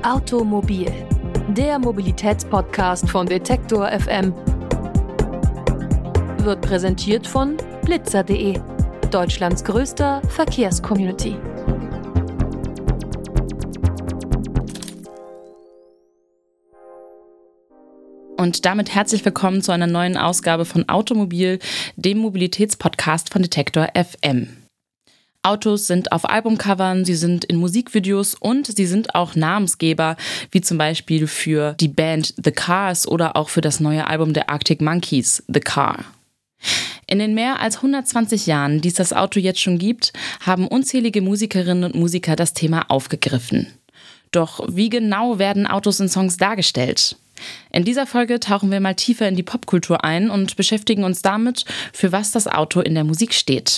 Automobil, der Mobilitätspodcast von Detektor FM, wird präsentiert von blitzer.de, Deutschlands größter Verkehrscommunity. Und damit herzlich willkommen zu einer neuen Ausgabe von Automobil, dem Mobilitätspodcast von Detektor FM. Autos sind auf Albumcovern, sie sind in Musikvideos und sie sind auch Namensgeber, wie zum Beispiel für die Band The Cars oder auch für das neue Album der Arctic Monkeys, The Car. In den mehr als 120 Jahren, die es das Auto jetzt schon gibt, haben unzählige Musikerinnen und Musiker das Thema aufgegriffen. Doch wie genau werden Autos in Songs dargestellt? In dieser Folge tauchen wir mal tiefer in die Popkultur ein und beschäftigen uns damit, für was das Auto in der Musik steht.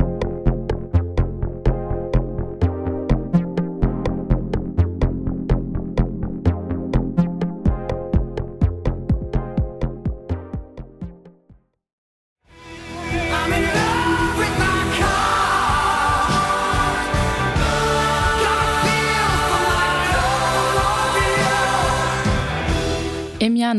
Im Jahr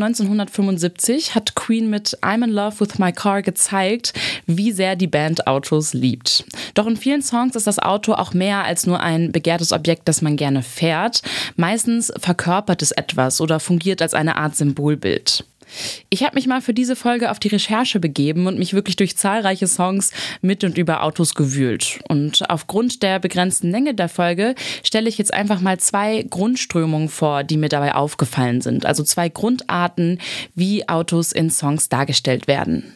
1975 hat Queen mit I'm in Love with My Car gezeigt, wie sehr die Band Autos liebt. Doch in vielen Songs ist das Auto auch mehr als nur ein begehrtes Objekt, das man gerne fährt. Meistens verkörpert es etwas oder fungiert als eine Art Symbolbild. Ich habe mich mal für diese Folge auf die Recherche begeben und mich wirklich durch zahlreiche Songs mit und über Autos gewühlt. Und aufgrund der begrenzten Länge der Folge stelle ich jetzt einfach mal 2 Grundströmungen vor, die mir dabei aufgefallen sind. Also 2 Grundarten, wie Autos in Songs dargestellt werden.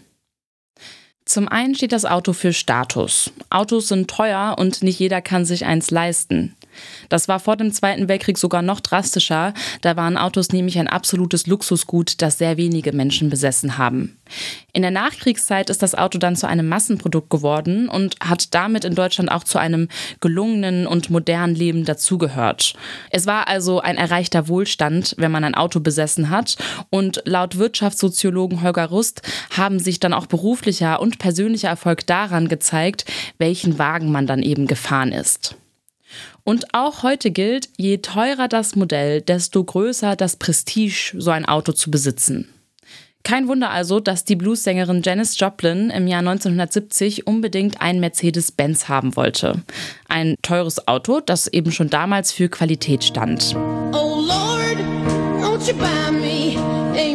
Zum einen steht das Auto für Status. Autos sind teuer und nicht jeder kann sich eins leisten. Das war vor dem Zweiten Weltkrieg sogar noch drastischer, da waren Autos nämlich ein absolutes Luxusgut, das sehr wenige Menschen besessen haben. In der Nachkriegszeit ist das Auto dann zu einem Massenprodukt geworden und hat damit in Deutschland auch zu einem gelungenen und modernen Leben dazugehört. Es war also ein erreichter Wohlstand, wenn man ein Auto besessen hat, und laut Wirtschaftssoziologen Holger Rust haben sich dann auch beruflicher und persönlicher Erfolg daran gezeigt, welchen Wagen man dann eben gefahren ist. Und auch heute gilt, je teurer das Modell, desto größer das Prestige, so ein Auto zu besitzen. Kein Wunder also, dass die Bluessängerin Janis Joplin im Jahr 1970 unbedingt einen Mercedes-Benz haben wollte. Ein teures Auto, das eben schon damals für Qualität stand. Oh Lord, won't you buy me a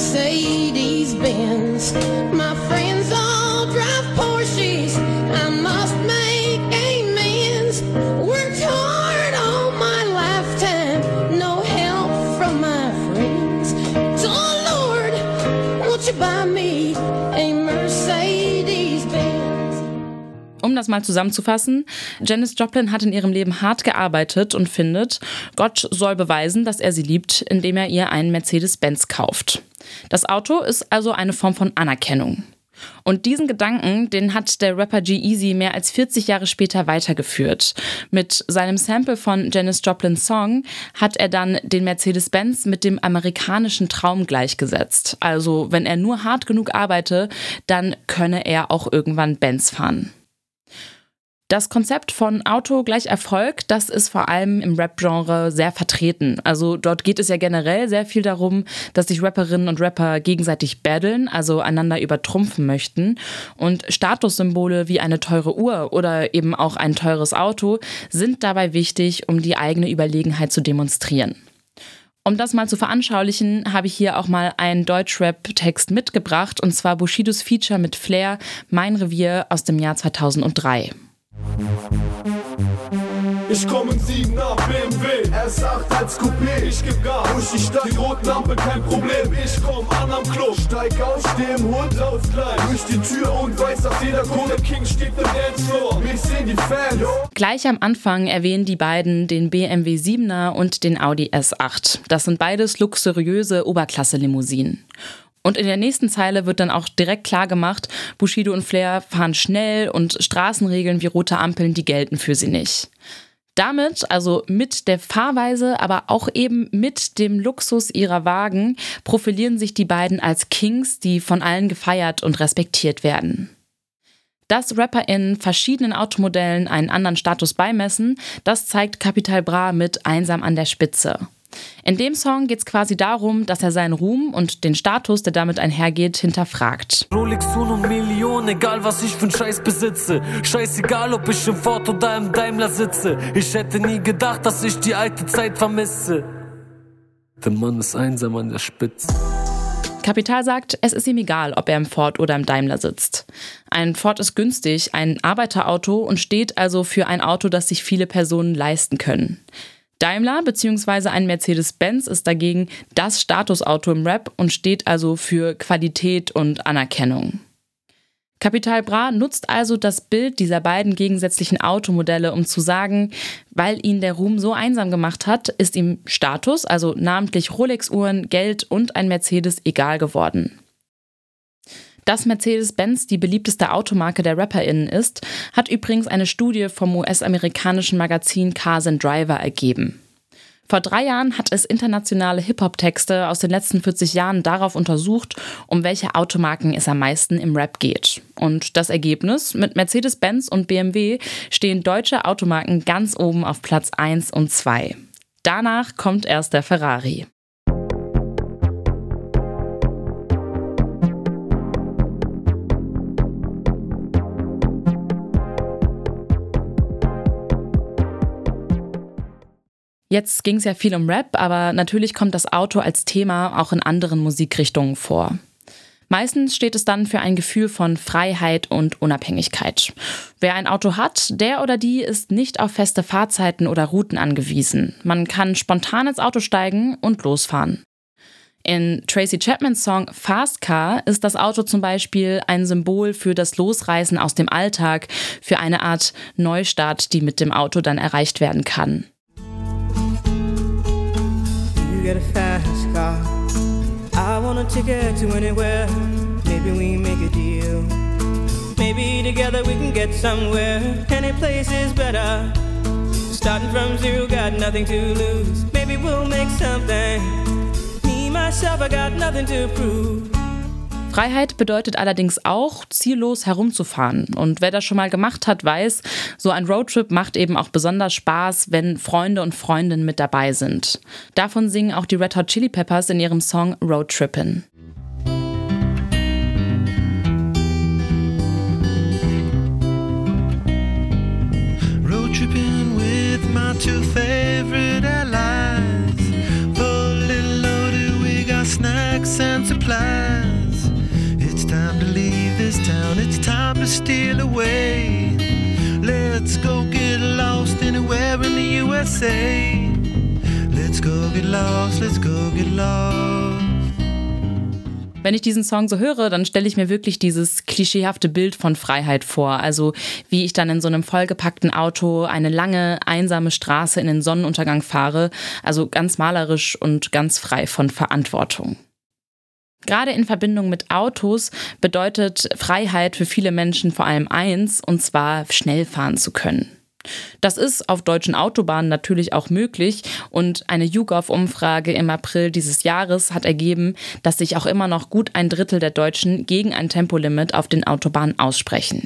Mercedes-Benz? My friends all drive Porsches, I must make amends. Worked hard all my lifetime, no help from my friends. So Lord, won't you buy me a Mercedes-Benz? Um das mal zusammenzufassen, Janis Joplin hat in ihrem Leben hart gearbeitet und findet, Gott soll beweisen, dass er sie liebt, indem er ihr einen Mercedes-Benz kauft. Das Auto ist also eine Form von Anerkennung. Und diesen Gedanken, den hat der Rapper G-Eazy mehr als 40 Jahre später weitergeführt. Mit seinem Sample von Janis Joplins Song hat er dann den Mercedes-Benz mit dem amerikanischen Traum gleichgesetzt. Also wenn er nur hart genug arbeite, dann könne er auch irgendwann Benz fahren. Das Konzept von Auto gleich Erfolg, das ist vor allem im Rap-Genre sehr vertreten. Also dort geht es ja generell sehr viel darum, dass sich Rapperinnen und Rapper gegenseitig battlen, also einander übertrumpfen möchten. Und Statussymbole wie eine teure Uhr oder eben auch ein teures Auto sind dabei wichtig, um die eigene Überlegenheit zu demonstrieren. Um das mal zu veranschaulichen, habe ich hier auch mal einen Deutschrap-Text mitgebracht, und zwar Bushidos Feature mit Flair, Mein Revier aus dem Jahr 2003. Ich komm im 7er BMW, S8 als Coupé. Ich geb Gas durch die Stadt, die roten Ampel, kein Problem. Ich komm an am Club, steig aus, steh im Hund, lauf gleich durch die Tür und weiß, dass jeder Kunde King steht im Dancefloor. Mich sehen die Fans. Gleich am Anfang erwähnen die beiden den BMW 7er und den Audi S8. Das sind beides luxuriöse Oberklasse-Limousinen. Und in der nächsten Zeile wird dann auch direkt klar gemacht, Bushido und Flair fahren schnell und Straßenregeln wie rote Ampeln, die gelten für sie nicht. Damit, also mit der Fahrweise, aber auch eben mit dem Luxus ihrer Wagen, profilieren sich die beiden als Kings, die von allen gefeiert und respektiert werden. Dass RapperInnen verschiedenen Automodellen einen anderen Status beimessen, das zeigt Capital Bra mit Einsam an der Spitze. In dem Song geht es quasi darum, dass er seinen Ruhm und den Status, der damit einhergeht, hinterfragt. Rolex und Millionen, egal was ich für einen Scheiß besitze. Scheißegal, ob ich im Ford oder im Daimler sitze. Ich hätte nie gedacht, dass ich die alte Zeit vermisse. Der Mann ist einsam an der Spitze. Capital sagt, es ist ihm egal, ob er im Ford oder im Daimler sitzt. Ein Ford ist günstig, ein Arbeiterauto und steht also für ein Auto, das sich viele Personen leisten können. Daimler bzw. ein Mercedes-Benz ist dagegen das Statusauto im Rap und steht also für Qualität und Anerkennung. Capital Bra nutzt also das Bild dieser beiden gegensätzlichen Automodelle, um zu sagen, weil ihn der Ruhm so einsam gemacht hat, ist ihm Status, also namentlich Rolex-Uhren, Geld und ein Mercedes egal geworden. Dass Mercedes-Benz die beliebteste Automarke der RapperInnen ist, hat übrigens eine Studie vom US-amerikanischen Magazin Cars and Driver ergeben. Vor 3 Jahren hat es internationale Hip-Hop-Texte aus den letzten 40 Jahren darauf untersucht, um welche Automarken es am meisten im Rap geht. Und das Ergebnis: Mit Mercedes-Benz und BMW stehen deutsche Automarken ganz oben auf Platz 1 und 2. Danach kommt erst der Ferrari. Jetzt ging es ja viel um Rap, aber natürlich kommt das Auto als Thema auch in anderen Musikrichtungen vor. Meistens steht es dann für ein Gefühl von Freiheit und Unabhängigkeit. Wer ein Auto hat, der oder die ist nicht auf feste Fahrzeiten oder Routen angewiesen. Man kann spontan ins Auto steigen und losfahren. In Tracy Chapmans Song Fast Car ist das Auto zum Beispiel ein Symbol für das Losreißen aus dem Alltag, für eine Art Neustart, die mit dem Auto dann erreicht werden kann. You got a fast car. I want a ticket to anywhere. Maybe we make a deal. Maybe together we can get somewhere. Any place is better. Starting from zero, got nothing to lose. Maybe we'll make something. Me, myself, I got nothing to prove. Freiheit bedeutet allerdings auch, ziellos herumzufahren. Und wer das schon mal gemacht hat, weiß, so ein Roadtrip macht eben auch besonders Spaß, wenn Freunde und Freundinnen mit dabei sind. Davon singen auch die Red Hot Chili Peppers in ihrem Song Roadtrippin'. Roadtrippin' with my 2 favorite allies. Fully loaded, we got snacks and supplies. It's time to leave this town, it's time to steal away. Let's go get lost anywhere in the USA. Let's go get lost, let's go get lost. Wenn ich diesen Song so höre, dann stelle ich mir wirklich dieses klischeehafte Bild von Freiheit vor. Also wie ich dann in so einem vollgepackten Auto eine lange, einsame Straße in den Sonnenuntergang fahre. Also ganz malerisch und ganz frei von Verantwortung. Gerade in Verbindung mit Autos bedeutet Freiheit für viele Menschen vor allem eins, und zwar schnell fahren zu können. Das ist auf deutschen Autobahnen natürlich auch möglich und eine YouGov-Umfrage im April dieses Jahres hat ergeben, dass sich auch immer noch gut 1/3 der Deutschen gegen ein Tempolimit auf den Autobahnen aussprechen.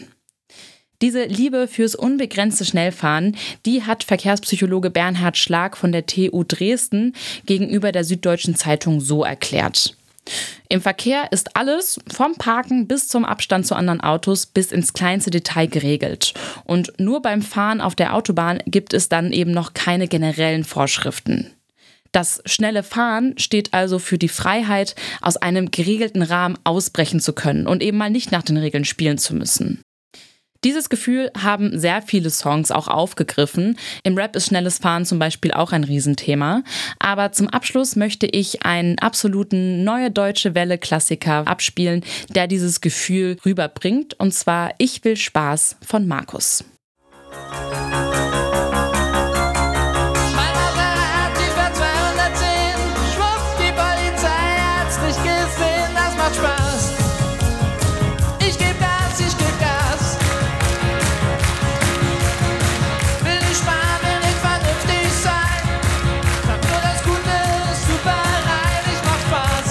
Diese Liebe fürs unbegrenzte Schnellfahren, die hat Verkehrspsychologe Bernhard Schlag von der TU Dresden gegenüber der Süddeutschen Zeitung so erklärt. Im Verkehr ist alles, vom Parken bis zum Abstand zu anderen Autos, bis ins kleinste Detail geregelt. Und nur beim Fahren auf der Autobahn gibt es dann eben noch keine generellen Vorschriften. Das schnelle Fahren steht also für die Freiheit, aus einem geregelten Rahmen ausbrechen zu können und eben mal nicht nach den Regeln spielen zu müssen. Dieses Gefühl haben sehr viele Songs auch aufgegriffen. Im Rap ist schnelles Fahren zum Beispiel auch ein Riesenthema. Aber zum Abschluss möchte ich einen absoluten Neue Deutsche Welle-Klassiker abspielen, der dieses Gefühl rüberbringt. Und zwar Ich will Spaß von Markus.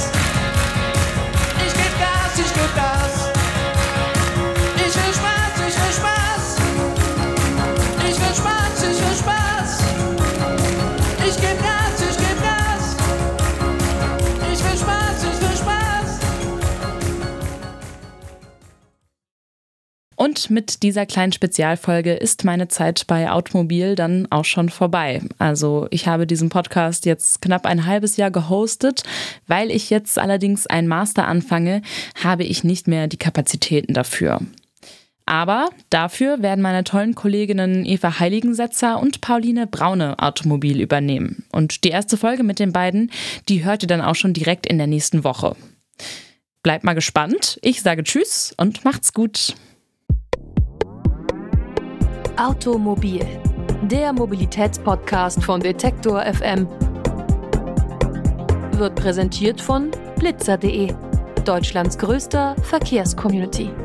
Ich will Spaß, Und mit dieser kleinen Spezialfolge ist meine Zeit bei Automobil dann auch schon vorbei. Also ich habe diesen Podcast jetzt knapp ein halbes Jahr gehostet. Weil ich jetzt allerdings einen Master anfange, habe ich nicht mehr die Kapazitäten dafür. Aber dafür werden meine tollen Kolleginnen Eva Heiligensetzer und Pauline Braune Automobil übernehmen. Und die erste Folge mit den beiden, die hört ihr dann auch schon direkt in der nächsten Woche. Bleibt mal gespannt. Ich sage Tschüss und macht's gut. Automobil, der Mobilitätspodcast von Detektor FM. Wird präsentiert von blitzer.de, Deutschlands größter Verkehrscommunity.